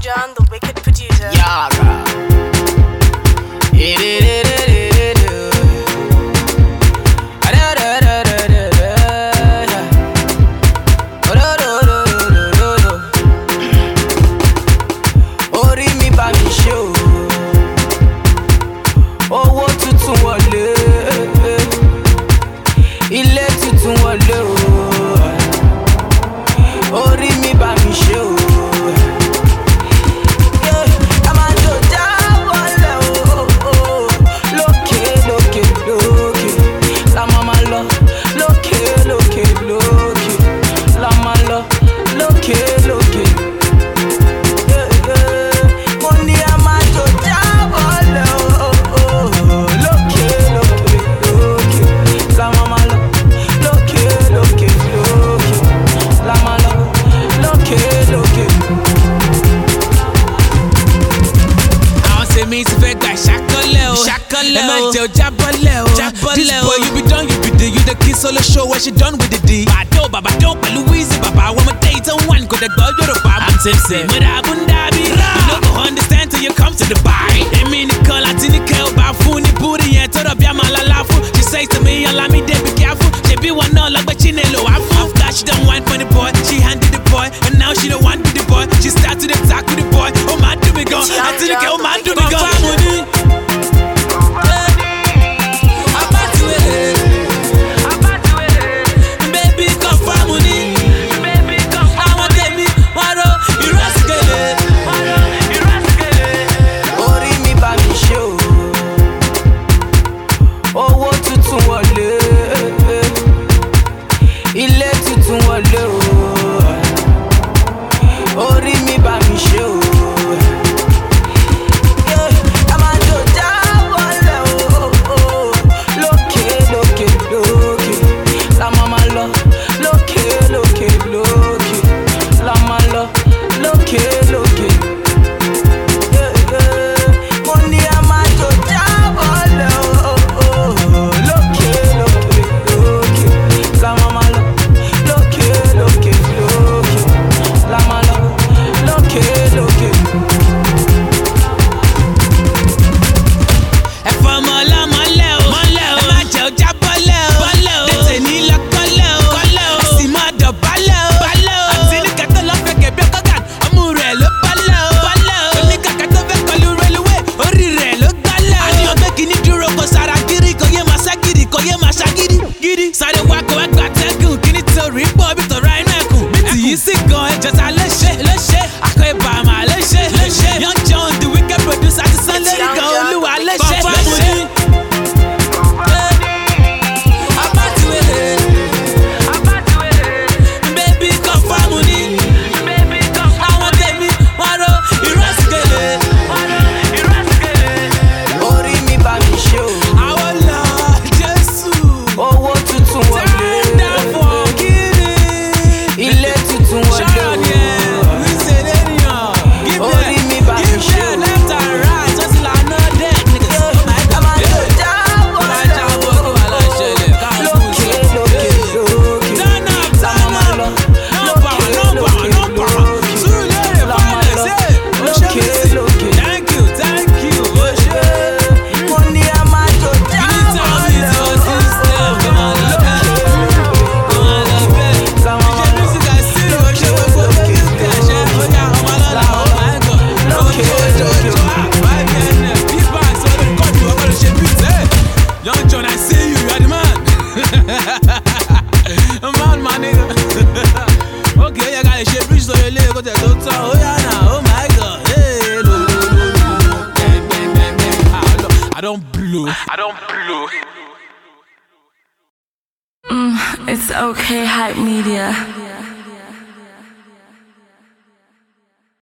John, the wicked producer. Yaga. Orí mi bá mi ṣe o, owó tuntun wọlé, ilé tuntun wọlé o. Orí mi bá mi ṣe o. This boy, you be done, you be the, you the kid solo show where she done with the D. Baba do, Louise, Baba, one more date on one, go the girl, you're a Baba. I'm tipsy, Mada Bundabi. You don't go understand till you come to the bar. I mean, the call, I think the girl, Bafuni, booty, and told up Yamala Lafu. She says to me, allow me to be careful. She be one all like Chinelo. After she done wine for the boy, she handed the boy, and now she don't want with the boy. She started to talk with the boy. Oh, man, do me go. I think the girl, man, do me go. I don't blow. It's okay, Hype Media.